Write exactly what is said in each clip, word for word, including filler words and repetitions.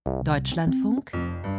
Deutschlandfunk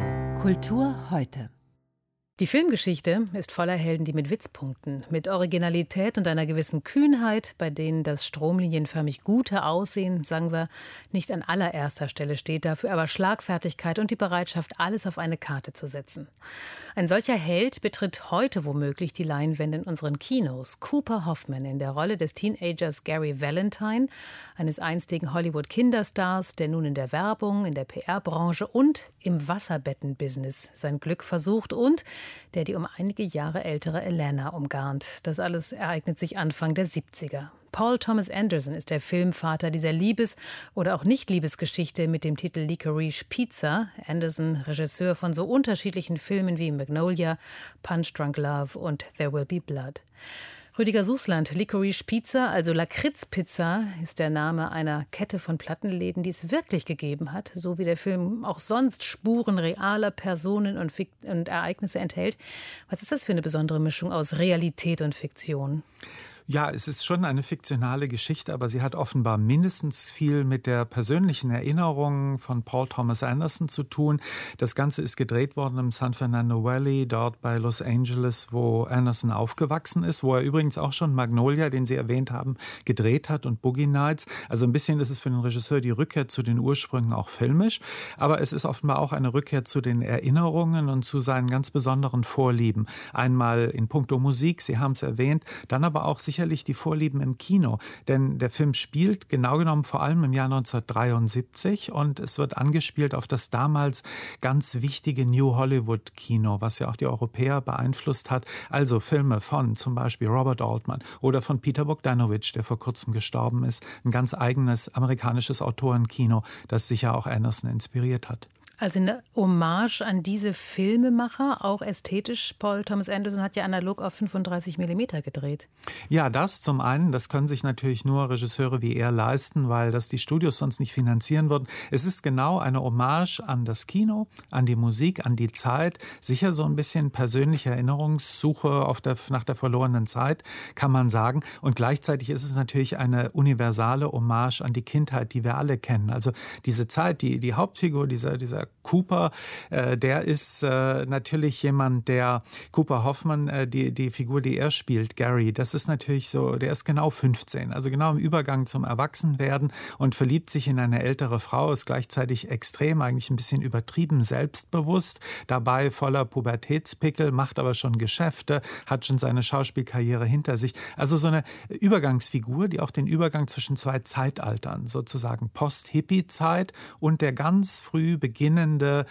Kultur heute. Die Filmgeschichte ist voller Helden, die mit Witzpunkten, mit Originalität und einer gewissen Kühnheit, bei denen das stromlinienförmig gute Aussehen, sagen wir, nicht an allererster Stelle steht, dafür aber Schlagfertigkeit und die Bereitschaft, alles auf eine Karte zu setzen. Ein solcher Held betritt heute womöglich die Leinwände in unseren Kinos. Cooper Hoffman in der Rolle des Teenagers Gary Valentine, eines einstigen Hollywood-Kinderstars, der nun in der Werbung, in der P R-Branche und im Wasserbettenbusiness sein Glück versucht und der die um einige Jahre ältere Alana umgarnt. Das alles ereignet sich Anfang der siebziger. Paul Thomas Anderson ist der Filmvater dieser Liebes- oder auch Nicht-Liebesgeschichte mit dem Titel Licorice Pizza. Anderson, Regisseur von so unterschiedlichen Filmen wie Magnolia, Punch Drunk Love und There Will Be Blood. Rüdiger Sußland, Licorice Pizza, also Lakritz-Pizza, ist der Name einer Kette von Plattenläden, die es wirklich gegeben hat, so wie der Film auch sonst Spuren realer Personen und, Fik- und Ereignisse enthält. Was ist das für eine besondere Mischung aus Realität und Fiktion? Ja, es ist schon eine fiktionale Geschichte, aber sie hat offenbar mindestens viel mit der persönlichen Erinnerung von Paul Thomas Anderson zu tun. Das Ganze ist gedreht worden im San Fernando Valley, dort bei Los Angeles, wo Anderson aufgewachsen ist, wo er übrigens auch schon Magnolia, den Sie erwähnt haben, gedreht hat und Boogie Nights. Also ein bisschen ist es für den Regisseur die Rückkehr zu den Ursprüngen auch filmisch, aber es ist offenbar auch eine Rückkehr zu den Erinnerungen und zu seinen ganz besonderen Vorlieben. Einmal in puncto Musik, Sie haben es erwähnt, dann aber auch sicherlich die Vorlieben im Kino, denn der Film spielt genau genommen vor allem im Jahr neunzehnhundertdreiundsiebzig und es wird angespielt auf das damals ganz wichtige New Hollywood Kino, was ja auch die Europäer beeinflusst hat. Also Filme von zum Beispiel Robert Altman oder von Peter Bogdanovich, der vor kurzem gestorben ist, ein ganz eigenes amerikanisches Autorenkino, das sicher auch Anderson inspiriert hat. Also eine Hommage an diese Filmemacher, auch ästhetisch. Paul Thomas Anderson hat ja analog auf fünfunddreißig Millimeter gedreht. Ja, das zum einen, das können sich natürlich nur Regisseure wie er leisten, weil das die Studios sonst nicht finanzieren würden. Es ist genau eine Hommage an das Kino, an die Musik, an die Zeit. Sicher so ein bisschen persönliche Erinnerungssuche auf der, nach der verlorenen Zeit, kann man sagen. Und gleichzeitig ist es natürlich eine universale Hommage an die Kindheit, die wir alle kennen. Also diese Zeit, die, die Hauptfigur, dieser, dieser Cooper, äh, der ist äh, natürlich jemand, der Cooper Hoffman, äh, die, die Figur, die er spielt, Gary, das ist natürlich so, der ist genau fünfzehn, also genau im Übergang zum Erwachsenwerden und verliebt sich in eine ältere Frau, ist gleichzeitig extrem, eigentlich ein bisschen übertrieben selbstbewusst, dabei voller Pubertätspickel, macht aber schon Geschäfte, hat schon seine Schauspielkarriere hinter sich. Also so eine Übergangsfigur, die auch den Übergang zwischen zwei Zeitaltern, sozusagen Post-Hippie-Zeit und der ganz früh beginnende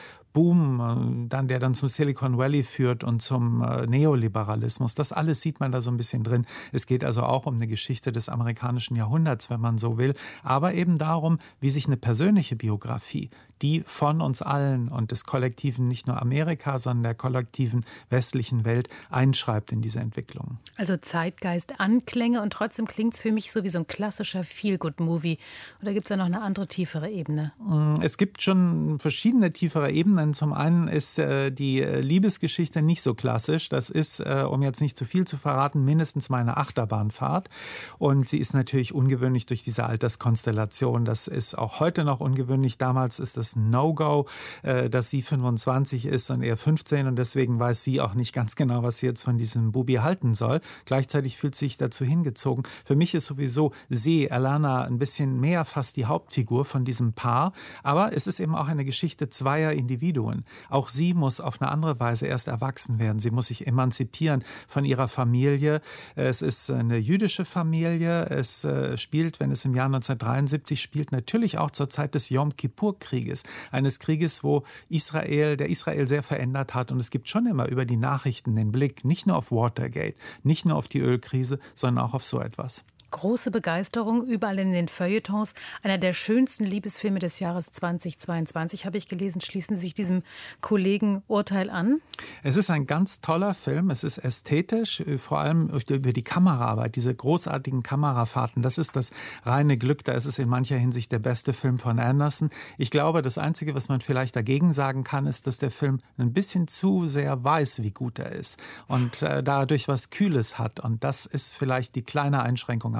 Boom, dann, der dann zum Silicon Valley führt und zum Neoliberalismus. Das alles sieht man da so ein bisschen drin. Es geht also auch um eine Geschichte des amerikanischen Jahrhunderts, wenn man so will, aber eben darum, wie sich eine persönliche Biografie, die von uns allen und des kollektiven, nicht nur Amerika, sondern der kollektiven westlichen Welt einschreibt in diese Entwicklung. Also Zeitgeist, Anklänge und trotzdem klingt es für mich so wie so ein klassischer Feel-Good-Movie. Oder gibt es da noch eine andere, tiefere Ebene? Es gibt schon verschiedene tiefere Ebenen. Zum einen ist äh, die Liebesgeschichte nicht so klassisch. Das ist, äh, um jetzt nicht zu viel zu verraten, mindestens mal eine Achterbahnfahrt. Und sie ist natürlich ungewöhnlich durch diese Alterskonstellation. Das ist auch heute noch ungewöhnlich. Damals ist das ein No-Go, äh, dass sie fünfundzwanzig ist und er fünfzehn und deswegen weiß sie auch nicht ganz genau, was sie jetzt von diesem Bubi halten soll. Gleichzeitig fühlt sie sich dazu hingezogen. Für mich ist sowieso sie, Alana, ein bisschen mehr fast die Hauptfigur von diesem Paar. Aber es ist eben auch eine Geschichte zweier Individuen. Auch sie muss auf eine andere Weise erst erwachsen werden. Sie muss sich emanzipieren von ihrer Familie. Es ist eine jüdische Familie. Es spielt, wenn es im Jahr neunzehnhundertdreiundsiebzig spielt, natürlich auch zur Zeit des Jom-Kippur-Krieges. Eines Krieges, wo Israel, der Israel sehr verändert hat. Und es gibt schon immer über die Nachrichten den Blick, nicht nur auf Watergate, nicht nur auf die Ölkrise, sondern auch auf so etwas. Große Begeisterung überall in den Feuilletons. Einer der schönsten Liebesfilme des Jahres zweitausendzweiundzwanzig, habe ich gelesen. Schließen Sie sich diesem Kollegen Urteil an? Es ist ein ganz toller Film. Es ist ästhetisch, vor allem über die Kameraarbeit, diese großartigen Kamerafahrten. Das ist das reine Glück. Da ist es in mancher Hinsicht der beste Film von Anderson. Ich glaube, das Einzige, was man vielleicht dagegen sagen kann, ist, dass der Film ein bisschen zu sehr weiß, wie gut er ist und äh, dadurch was Kühles hat. Und das ist vielleicht die kleine Einschränkung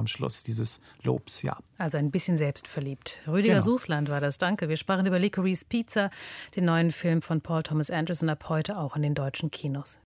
am Schluss dieses Lobs, ja. Also ein bisschen selbstverliebt. Rüdiger Genau. Sußland war das, danke. Wir sprachen über Licorice Pizza, den neuen Film von Paul Thomas Anderson, ab heute auch in den deutschen Kinos.